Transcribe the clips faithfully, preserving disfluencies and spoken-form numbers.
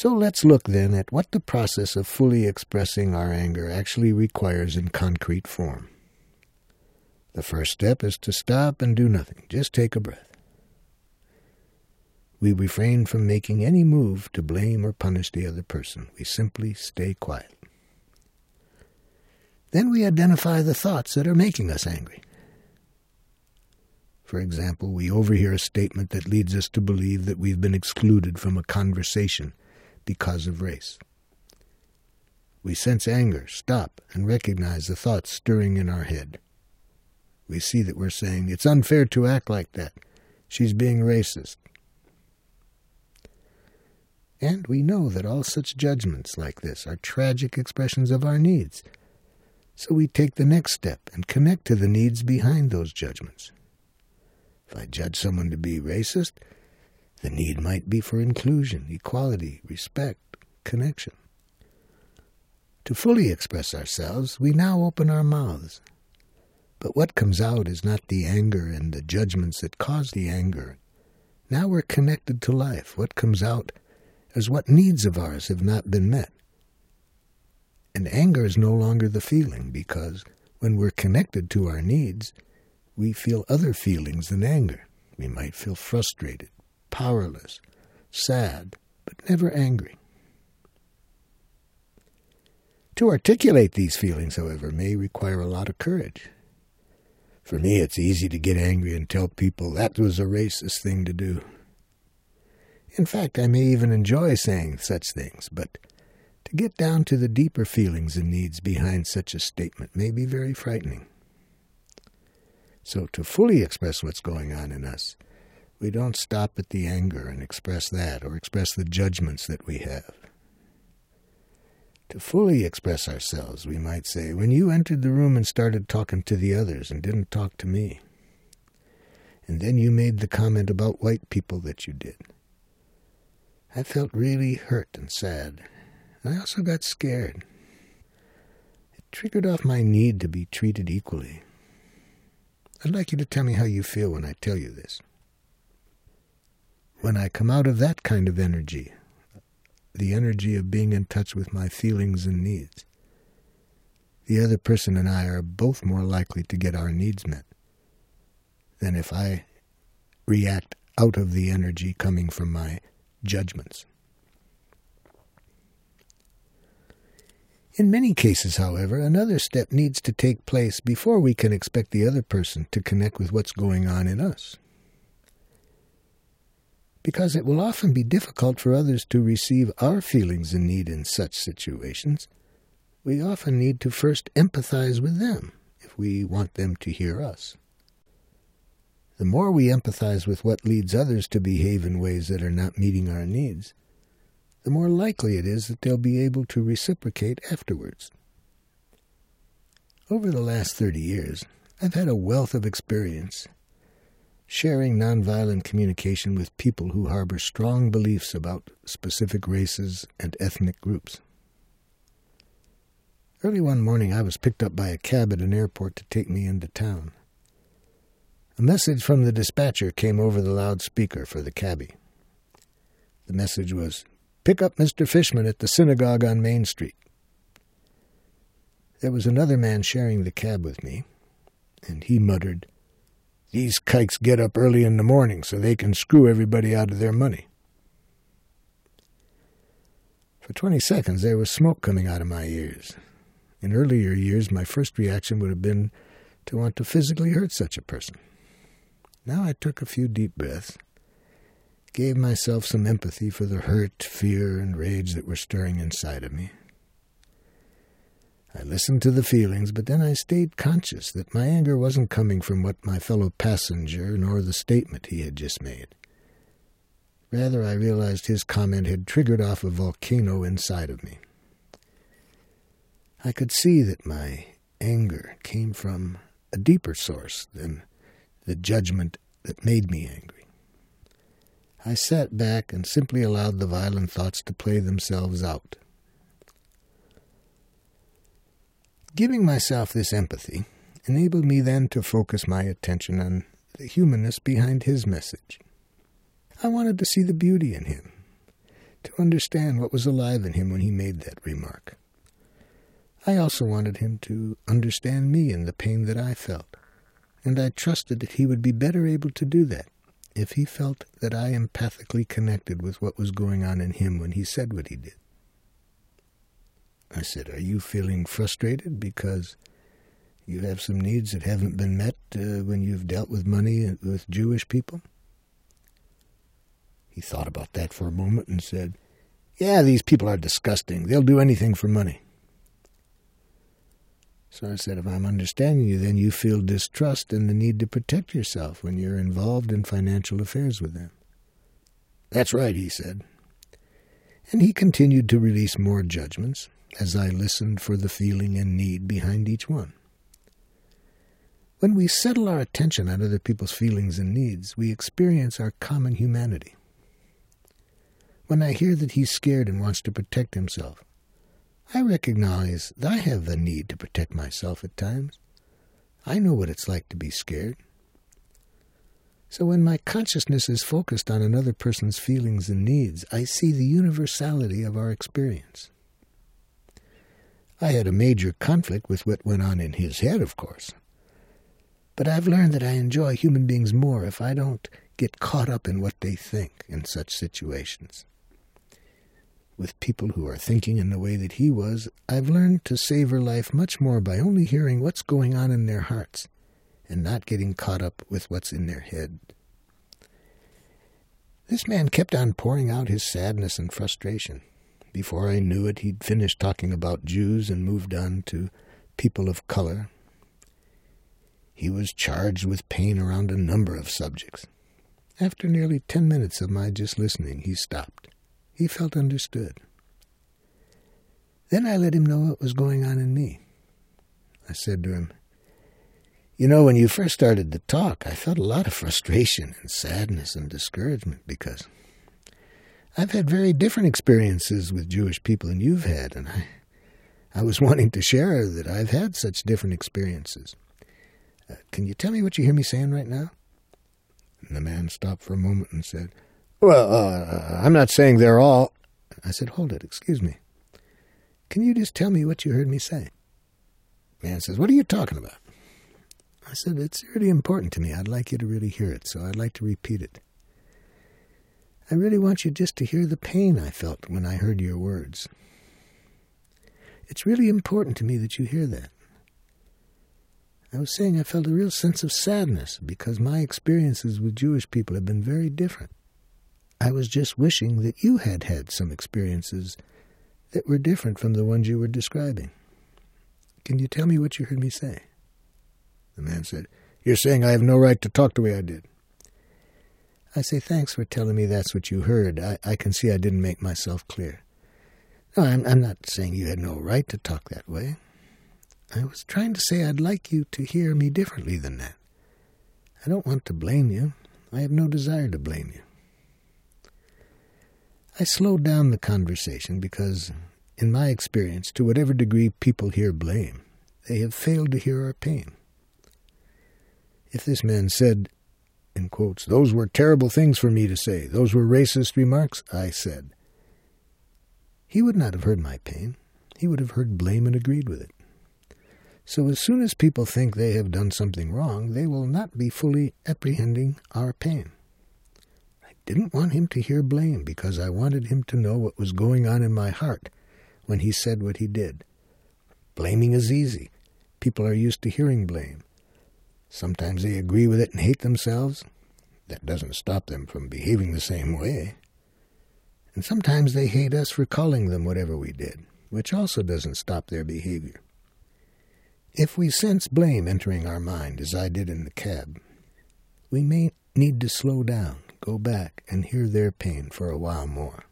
So let's look then at what the process of fully expressing our anger actually requires in concrete form. The first step is to stop and do nothing. Just take a breath. We refrain from making any move to blame or punish the other person. We simply stay quiet. Then we identify the thoughts that are making us angry. For example, we overhear a statement that leads us to believe that we've been excluded from a conversation because of race. We sense anger, stop, and recognize the thoughts stirring in our head. We see that we're saying, "It's unfair to act like that. She's being racist." And we know that all such judgments like this are tragic expressions of our needs. So we take the next step and connect to the needs behind those judgments. If I judge someone to be racist, the need might be for inclusion, equality, respect, connection. To fully express ourselves, we now open our mouths. But what comes out is not the anger and the judgments that cause the anger. Now we're connected to life. What comes out is what needs of ours have not been met. And anger is no longer the feeling, because when we're connected to our needs, we feel other feelings than anger. We might feel frustrated, powerless, sad, but never angry. To articulate these feelings, however, may require a lot of courage. For me, it's easy to get angry and tell people that was a racist thing to do. In fact, I may even enjoy saying such things, but to get down to the deeper feelings and needs behind such a statement may be very frightening. So to fully express what's going on in us, we don't stop at the anger and express that, or express the judgments that we have. To fully express ourselves, we might say, "When you entered the room and started talking to the others and didn't talk to me, and then you made the comment about white people that you did, I felt really hurt and sad. I also got scared. It triggered off my need to be treated equally. I'd like you to tell me how you feel when I tell you this." When I come out of that kind of energy, the energy of being in touch with my feelings and needs, the other person and I are both more likely to get our needs met than if I react out of the energy coming from my judgments. In many cases, however, another step needs to take place before we can expect the other person to connect with what's going on in us. Because it will often be difficult for others to receive our feelings and need in such situations, we often need to first empathize with them if we want them to hear us. The more we empathize with what leads others to behave in ways that are not meeting our needs, the more likely it is that they'll be able to reciprocate afterwards. Over the last thirty years, I've had a wealth of experience sharing nonviolent communication with people who harbor strong beliefs about specific races and ethnic groups. Early one morning, I was picked up by a cab at an airport to take me into town. A message from the dispatcher came over the loudspeaker for the cabbie. The message was, "Pick up Mister Fishman at the synagogue on Main Street." There was another man sharing the cab with me, and he muttered, "These kikes get up early in the morning so they can screw everybody out of their money." For twenty seconds there was smoke coming out of my ears. In earlier years, my first reaction would have been to want to physically hurt such a person. Now I took a few deep breaths, gave myself some empathy for the hurt, fear, and rage that were stirring inside of me. I listened to the feelings, but then I stayed conscious that my anger wasn't coming from what my fellow passenger nor the statement he had just made. Rather, I realized his comment had triggered off a volcano inside of me. I could see that my anger came from a deeper source than the judgment that made me angry. I sat back and simply allowed the violent thoughts to play themselves out. Giving myself this empathy enabled me then to focus my attention on the humanness behind his message. I wanted to see the beauty in him, to understand what was alive in him when he made that remark. I also wanted him to understand me and the pain that I felt, and I trusted that he would be better able to do that if he felt that I empathically connected with what was going on in him when he said what he did. I said, "Are you feeling frustrated because you have some needs that haven't been met uh, when you've dealt with money with Jewish people?" He thought about that for a moment and said, "Yeah, these people are disgusting. They'll do anything for money." So I said, "If I'm understanding you, then you feel distrust and the need to protect yourself when you're involved in financial affairs with them." "That's right," he said. And he continued to release more judgments as I listened for the feeling and need behind each one. When we settle our attention on other people's feelings and needs, we experience our common humanity. When I hear that he's scared and wants to protect himself, I recognize that I have a need to protect myself at times. I know what it's like to be scared. So when my consciousness is focused on another person's feelings and needs, I see the universality of our experience. I had a major conflict with what went on in his head, of course. But I've learned that I enjoy human beings more if I don't get caught up in what they think in such situations. With people who are thinking in the way that he was, I've learned to savor life much more by only hearing what's going on in their hearts and not getting caught up with what's in their head. This man kept on pouring out his sadness and frustration. Before I knew it, he'd finished talking about Jews and moved on to people of color. He was charged with pain around a number of subjects. After nearly ten minutes of my just listening, he stopped. He felt understood. Then I let him know what was going on in me. I said to him, "You know, when you first started to talk, I felt a lot of frustration and sadness and discouragement because I've had very different experiences with Jewish people than you've had, and I, I was wanting to share that I've had such different experiences. Uh, can you tell me what you hear me saying right now?" And the man stopped for a moment and said, "Well, uh, I'm not saying they're all..." I said, "Hold it, excuse me. Can you just tell me what you heard me say?" The man says, "What are you talking about?" I said, "It's really important to me. I'd like you to really hear it, so I'd like to repeat it. I really want you just to hear the pain I felt when I heard your words. It's really important to me that you hear that. I was saying I felt a real sense of sadness because my experiences with Jewish people have been very different. I was just wishing that you had had some experiences that were different from the ones you were describing. Can you tell me what you heard me say?" The man said, "You're saying I have no right to talk the way I did." I say, "Thanks for telling me that's what you heard. I, I can see I didn't make myself clear. No, I'm, I'm not saying you had no right to talk that way. I was trying to say I'd like you to hear me differently than that. I don't want to blame you. I have no desire to blame you." I slowed down the conversation because, in my experience, to whatever degree people hear blame, they have failed to hear our pain. If this man said, in quotes, "Those were terrible things for me to say. Those were racist remarks," I said, he would not have heard my pain. He would have heard blame and agreed with it. So as soon as people think they have done something wrong, they will not be fully apprehending our pain. I didn't want him to hear blame because I wanted him to know what was going on in my heart when he said what he did. Blaming is easy. People are used to hearing blame. Sometimes they agree with it and hate themselves. That doesn't stop them from behaving the same way. And sometimes they hate us for calling them whatever we did, which also doesn't stop their behavior. If we sense blame entering our mind, as I did in the cab, we may need to slow down, go back, and hear their pain for a while more.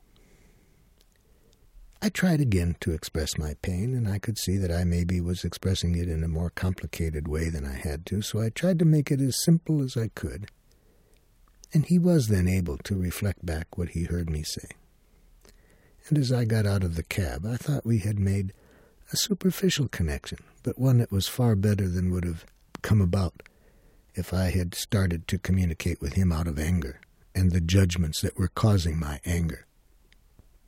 I tried again to express my pain, and I could see that I maybe was expressing it in a more complicated way than I had to, so I tried to make it as simple as I could. And he was then able to reflect back what he heard me say. And as I got out of the cab, I thought we had made a superficial connection, but one that was far better than would have come about if I had started to communicate with him out of anger and the judgments that were causing my anger.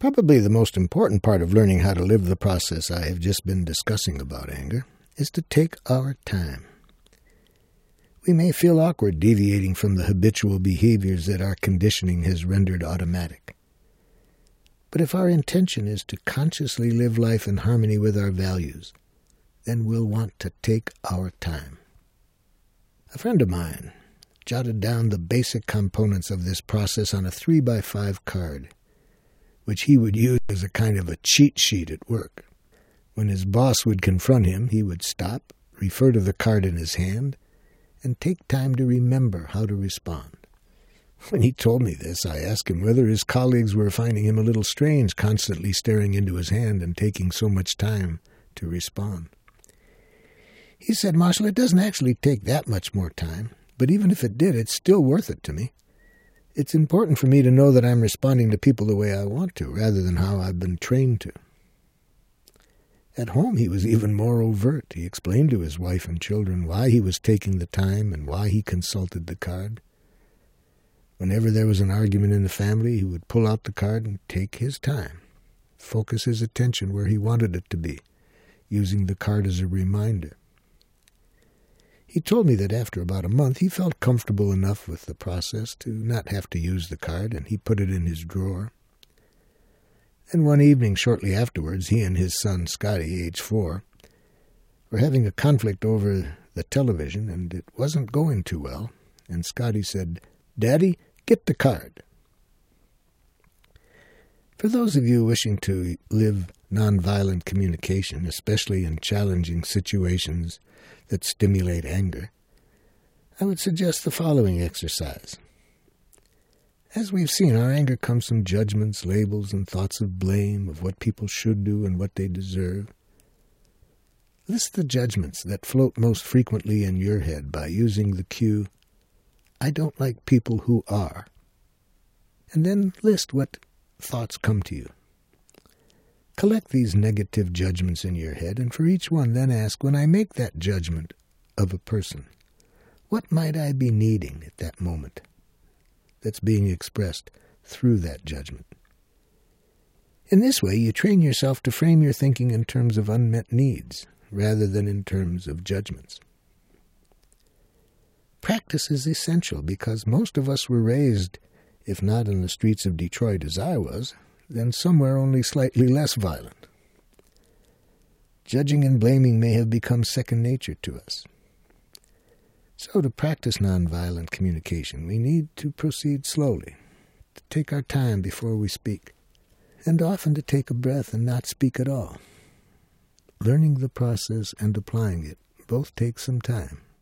Probably the most important part of learning how to live the process I have just been discussing about anger is to take our time. We may feel awkward deviating from the habitual behaviors that our conditioning has rendered automatic. But if our intention is to consciously live life in harmony with our values, then we'll want to take our time. A friend of mine jotted down the basic components of this process on a three by five card, which he would use as a kind of a cheat sheet at work. When his boss would confront him, he would stop, refer to the card in his hand, and take time to remember how to respond. When he told me this, I asked him whether his colleagues were finding him a little strange, constantly staring into his hand and taking so much time to respond. He said, "Marshall, it doesn't actually take that much more time, but even if it did, it's still worth it to me. It's important for me to know that I'm responding to people the way I want to, rather than how I've been trained to." At home, he was even more overt. He explained to his wife and children why he was taking the time and why he consulted the card. Whenever there was an argument in the family, he would pull out the card and take his time, focus his attention where he wanted it to be, using the card as a reminder. He told me that after about a month, he felt comfortable enough with the process to not have to use the card, and he put it in his drawer. And one evening, shortly afterwards, he and his son, Scotty, age four, were having a conflict over the television, and it wasn't going too well. And Scotty said, "Daddy, get the card." For those of you wishing to live nonviolent communication, especially in challenging situations that stimulate anger, I would suggest the following exercise. As we've seen, our anger comes from judgments, labels, and thoughts of blame, of what people should do and what they deserve. List the judgments that float most frequently in your head by using the cue, "I don't like people who are," and then list what thoughts come to you. Collect these negative judgments in your head, and for each one then ask, when I make that judgment of a person, what might I be needing at that moment that's being expressed through that judgment? In this way, you train yourself to frame your thinking in terms of unmet needs rather than in terms of judgments. Practice is essential because most of us were raised, if not in the streets of Detroit as I was, then somewhere only slightly less violent. Judging and blaming may have become second nature to us. So to practice nonviolent communication, we need to proceed slowly, to take our time before we speak, and often to take a breath and not speak at all. Learning the process and applying it both take some time.